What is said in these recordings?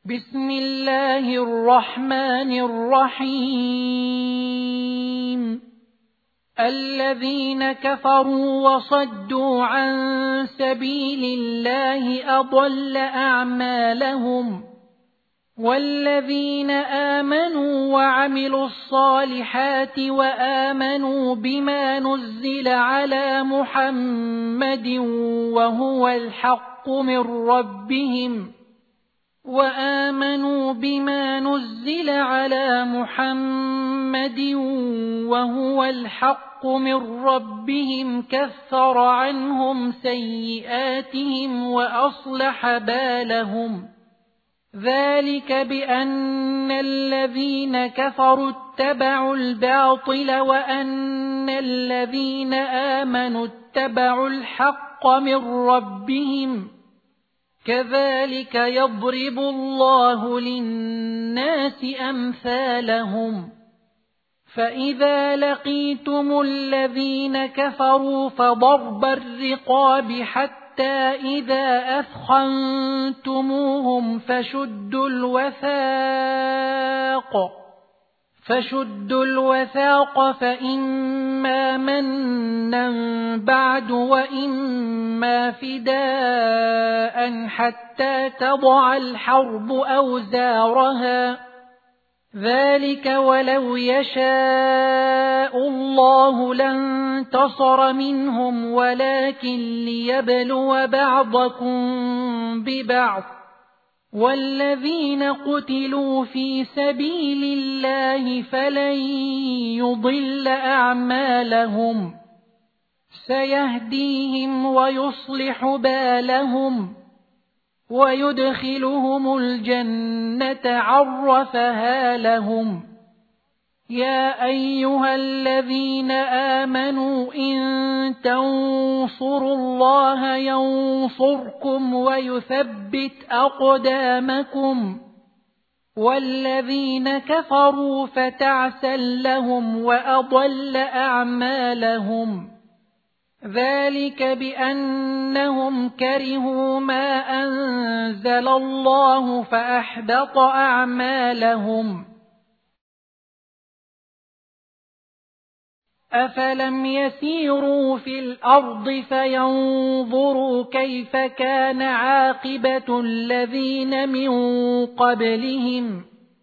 بسم الله الرحمن الرحيم. الذين كفروا وصدوا عن سبيل الله أضل أعمالهم، والذين آمنوا وعملوا الصالحات وآمنوا بما نزل على محمد وهو الحق من ربهم كفر عنهم سيئاتهم وأصلح بالهم. ذلك بأن الذين كفروا اتبعوا الباطل وأن الذين آمنوا اتبعوا الحق من ربهم. كذلك يضرب الله للناس أمثالهم. فإذا لقيتم الذين كفروا فضرب الرقاب حتى إذا أثخنتموهم فشدوا الوثاق فإما منا بعد وإما فداء حتى تضع الحرب أوزارها. ذلك ولو يشاء الله لانتصر منهم ولكن ليبلو بعضكم ببعض. والذين قتلوا في سبيل الله فلن يضل أعمالهم، سيهديهم ويصلح بالهم ويدخلهم الجنة عرفها لهم. يا أيها الذين آمنوا إن تنصروا الله ينصركم ويثبت أقدامكم. والذين كفروا فتعسا لهم وأضل أعمالهم. ذلك بأنهم كرهوا ما أنزل الله فأحبط أعمالهم. أفلم يسيروا في الأرض فينظروا كيف كان عاقبة الذين من قبلهم.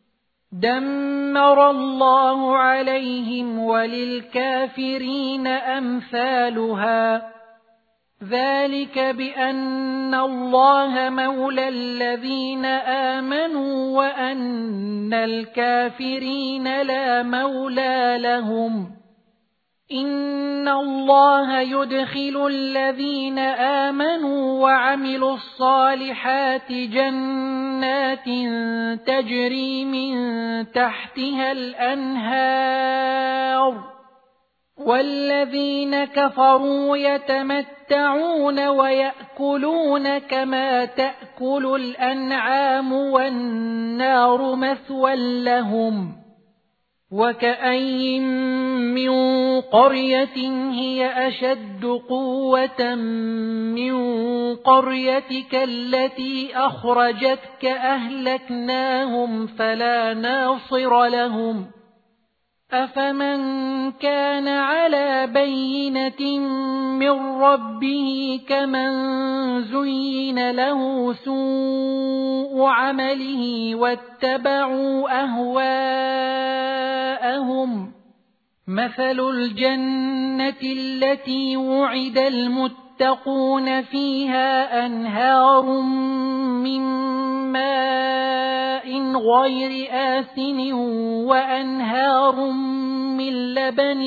دمر الله عليهم وللكافرين أمثالها. ذلك بأن الله مولى الذين آمنوا وأن الكافرين لا مولى لهم. إن الله يدخل الذين آمنوا وعملوا الصالحات جنات تجري من تحتها الأنهار، والذين كفروا يتمتعون ويأكلون كما تأكل الأنعام والنار مثوى لهم. وكأين من قرية هي أشد قوة من قريتك التي أخرجتك أهلكناهم فلا ناصر لهم. أفمن كان على بينة من ربه كمن زين له سوء عمله واتبعوا أهواءهم. مثل الجنة التي وعد المتقون فيها أنهار من ماء غير آسن وأنهار من لبن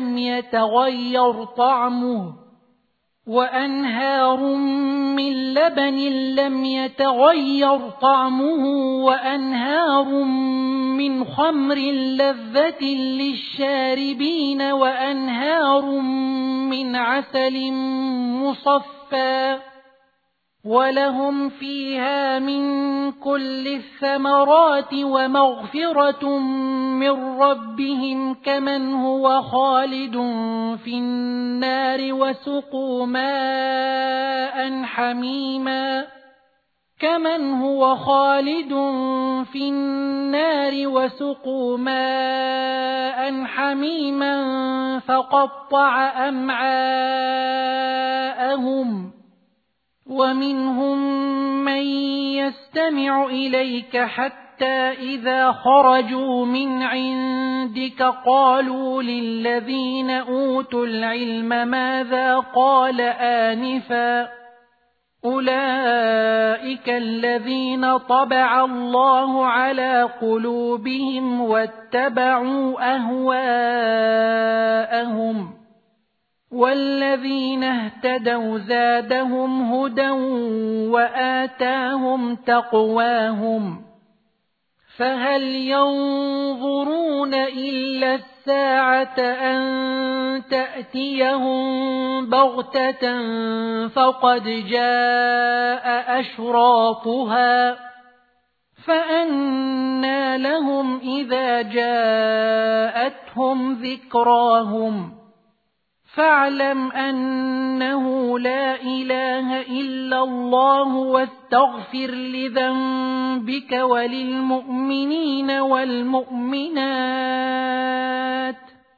لم يتغير طعمه وأنهار من خمر لذة للشاربين وأنهار من عسل مصفى ولهم فيها من كل الثمرات ومغفرة من ربهم كمن هو خالد في النار وسقوا ماء حميما كمن هو خالد في النار وسقوا ماء حميما فقطع أمعاءهم ومنهم من يستمع إليك حتى إذا خرجوا من عندك قالوا للذين أوتوا العلم ماذا قال آنفا أولئك الذين طبع الله على قلوبهم واتبعوا أهواءهم والذين اهتدوا زادهم هدى وآتاهم تقواهم فهل ينظرون إلا الساعة أن تأتيهم بغتة فقد جاء أشراطها فأنى لهم إذا جاءتهم ذكراهم فاعلم أنه لا إله إلا الله واستغفر لذنبك وللمؤمنين والمؤمنات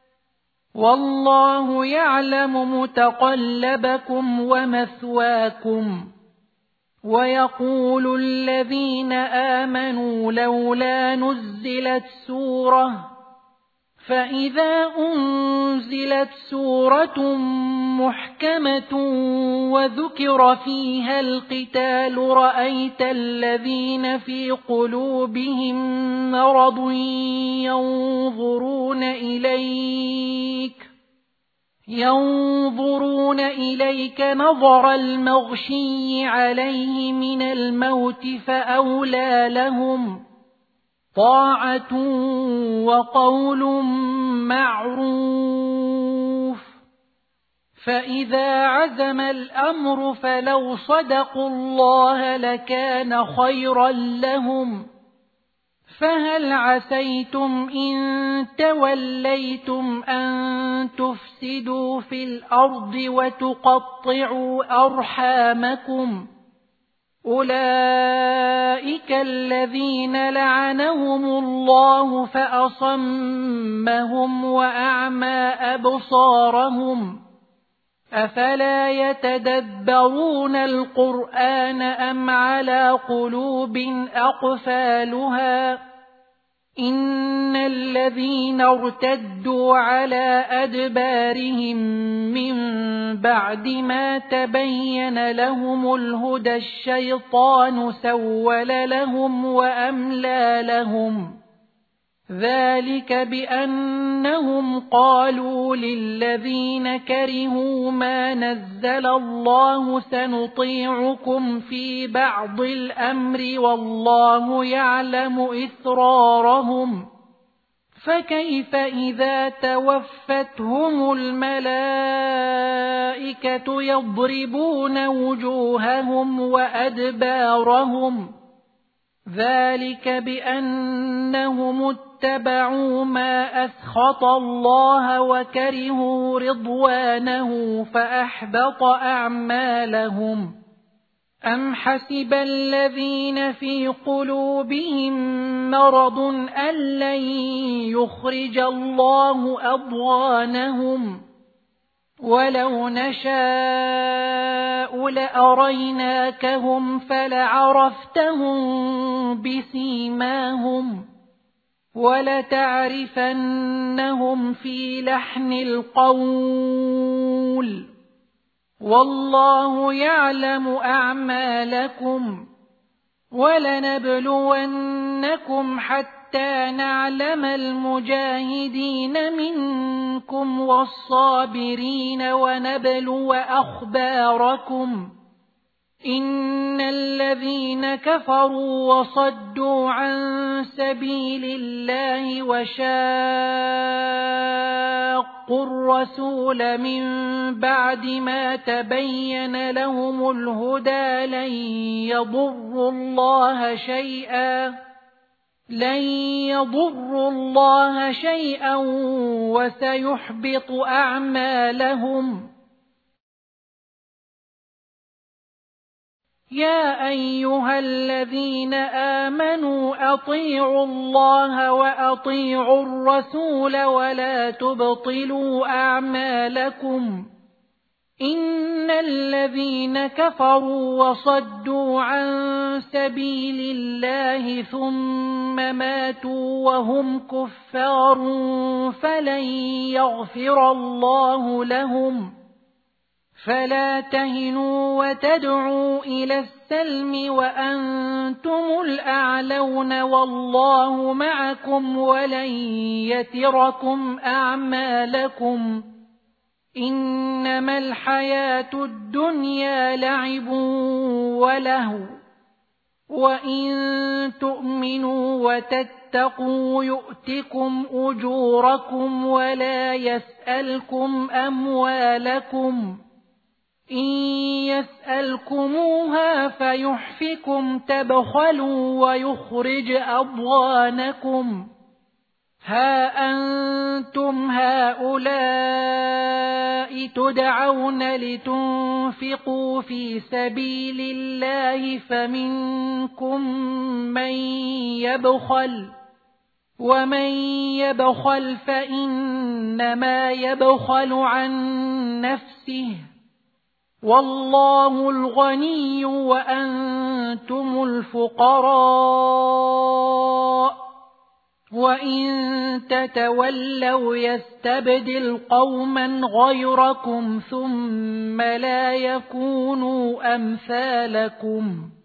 والله يعلم متقلبكم ومثواكم ويقول الذين آمنوا لولا نزلت سورة فإذا أنزلت سورة محكمة وذكر فيها القتال رأيت الذين في قلوبهم مرض ينظرون إليك نظر المغشي عليه من الموت فأولى لهم طاعة وقول معروف فإذا عزم الأمر فلو صدقوا الله لكان خيرا لهم فهل عسيتم إن توليتم أن تفسدوا في الأرض وتقطعوا أرحامكم أولئك الذين لعنهم الله فأصمهم وأعمى أبصارهم أفلا يتدبرون القرآن أم على قلوب أقفالها إن الذين ارتدوا على أدبارهم من بعد ما تبين لهم الهدى الشيطان سول لهم وأملى لهم ذلك بأنهم قالوا للذين كرهوا ما نزل الله سنطيعكم في بعض الأمر والله يعلم إسرارهم فكيف إذا توفتهم الملائكة يضربون وجوههم وأدبارهم ذلك بأنهم اتبعوا ما أسخط الله وكرهوا رضوانه فأحبط أعمالهم أم حسب الذين في قلوبهم مرض أن لن يخرج الله أضغانهم ولو نشاء لأريناكهم فلعرفتهم بسيماهم ولتعرفنهم في لحن القول والله يعلم أعمالكم ولنبلونكم حتى نعلم المجاهدين منكم والصابرين ونبلو أخباركم إن الذين كفروا وصدوا عن سبيل الله وشاقوا الرسول من بعد ما تبين لهم الهدى لن يضروا الله شيئا وسيحبط أعمالهم يا أيها الذين آمنوا أطيعوا الله وأطيعوا الرسول ولا تبطلوا أعمالكم إن الذين كفروا وصدوا عن سبيل الله ثم ماتوا وهم كفار فلن يغفر الله لهم فلا تهنوا وتدعوا إلى السلم وأنتم الأعلون والله معكم ولن يتركم أعمالكم إنما الحياة الدنيا لعب ولهو وإن تؤمنوا وتتقوا يؤتكم أجوركم ولا يسألكم أموالكم إن يسألكموها فيحفكم تبخلوا ويخرج أضغانكم ها أنتم هؤلاء تدعون لتنفقوا في سبيل الله فمنكم من يبخل ومن يبخل فإنما يبخل عن نفسه والله الغني وأنتم الفقراء وإن تتولوا يستبدل قوما غيركم ثم لا يكونوا أمثالكم